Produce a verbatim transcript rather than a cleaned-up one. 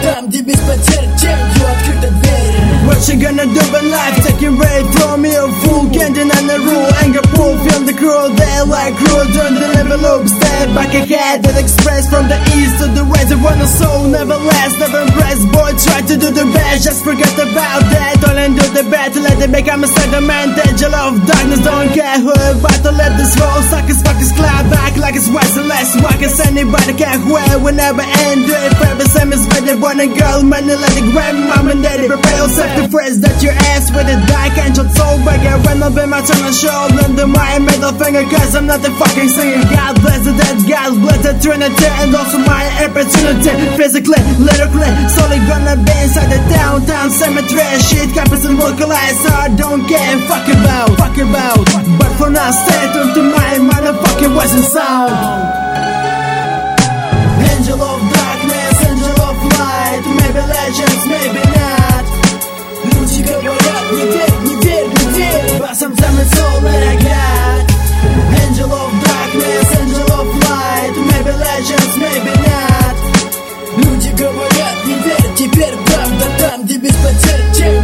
там, где без потерь, тенью открыта дверь. What you gonna do in life? Taking away from you, fool, can't deny the rule. Anger pull, feel the cruel, they like cruel. Don't deliver loop, step back ahead and express from the east to the west. I want a soul, never last, never impress. Boy, try to do the best, just forget about that. Don't and do the bad, let it become a sentiment. Angel of darkness, don't care who about to let this roll. Suckers, fuckers, clap back like it's wise and less. Rockers, anybody can where we never end. Do it forever, same as when they born a girl. Man, let it grab mom and daddy. Prepare yourself to phrase that your ass with a dark angel soul. But get run up in my turn on shoulder under my middle finger, cause I'm not the fucking singer. God bless the dead, God bless the Trinity, and also my opportunity. Physically, literally, solely gonna be inside the downtown cemetery. Shit happens and vocalize, so I don't care and fuck about, fuck about. But for now, stay tuned to my motherfucking voice and sound. Angel of darkness, angel of light. Maybe legends, maybe not. Люди говорят, не верь, не верь, не верь. But sometimes it's all that I got. Angel of darkness, angel of light. Maybe legends, maybe not. Люди говорят, не верь, теперь правда там, где без потерь, тень